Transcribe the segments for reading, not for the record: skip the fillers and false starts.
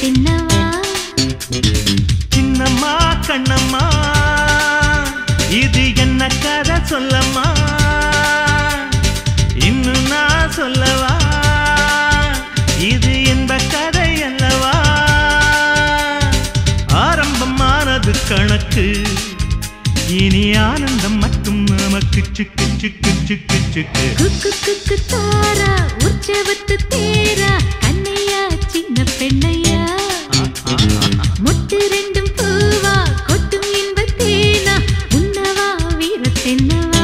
வீரத்தென்னவா சின்னம்மா கண்ணம்மா இது என்ன கதை சொல்லம்மா இன்னும் நான் சொல்லவா இது என்ப கதை அல்லவா ஆரம்பமானது கணக்கு இனி ஆனந்தம் மட்டும் நமக்கு சிக்கு சிக்கு சிக்கு சிக்கு குக்கு குக்கு தாரா உற்சவத்து தேரா கண்ணையா சின்ன பெண்ணையா முட்டு ரெண்டும் பூவா கொட்டும் இன்ப தேனா உன்னவா வீரத்தென்னவா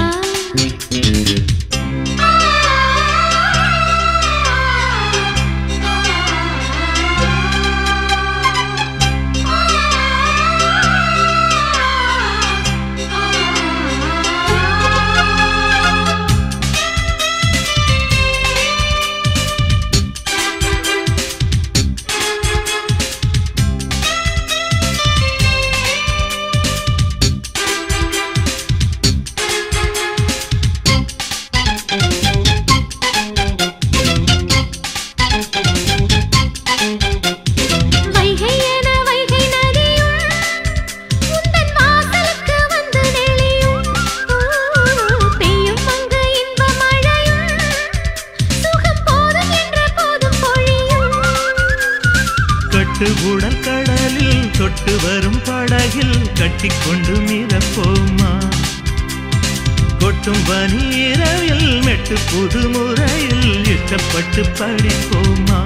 உடல் கடலில் தொட்டு வரும் படகில் கட்டிக்கொண்டு மிதப்போமா கொட்டும் பனீரவில் மெட்டு புது முறையில் இஷ்டப்பட்டு படிப்போமா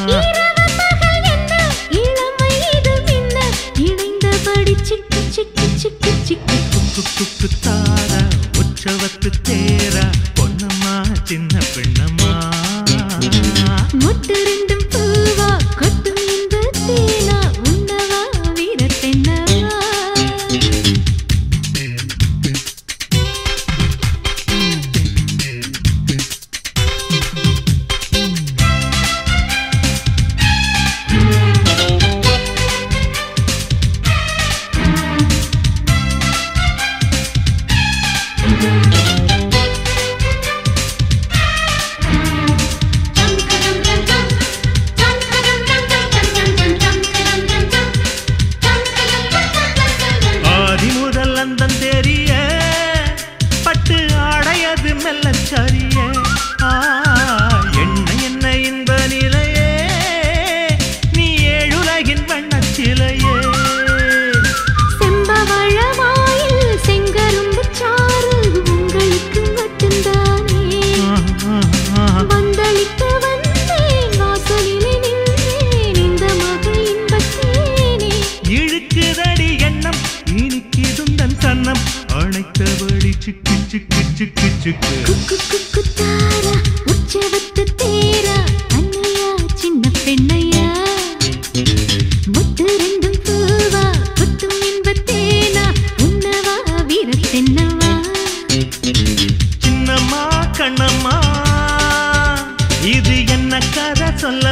தாரா உற்சவத்து தேரா பொன்னம்மா சின்ன பெண்ணம்மா முட்டு ரெண்டும் பூவா கொட்டும் தேனா உன்னவா வீரத்தென்னவா சரிய என்ன என்ன இன்ப நிலையே நீ ஏழுலகின் வண்ணச்சிலையே செம்பவழமாயில் செங்கரும்பு சாறு உங்களுக்கு மட்டும்தானே வந்தளிக்க வந்தேன் வாசலிலே நின்றேன் இந்த மகள் இன்பத்தேனே இழுக்குதடி எண்ணம் இனிக்கிதுந்தன் கண்ணம் அழைத்தபடி சிக்கு சிக்கு சிக்கு சிக்கு குக்கு குக்கு தாரா உற்சவத்து தேரா அன்னையா சின்ன பெண்ணையா முட்டு ரெண்டும் பூவா கொட்டும் இன்ப தேனா உன்னவா வீரத்தென்னவா சின்னம்மா கண்ணம்மா இது என்ன கதை சொல்ல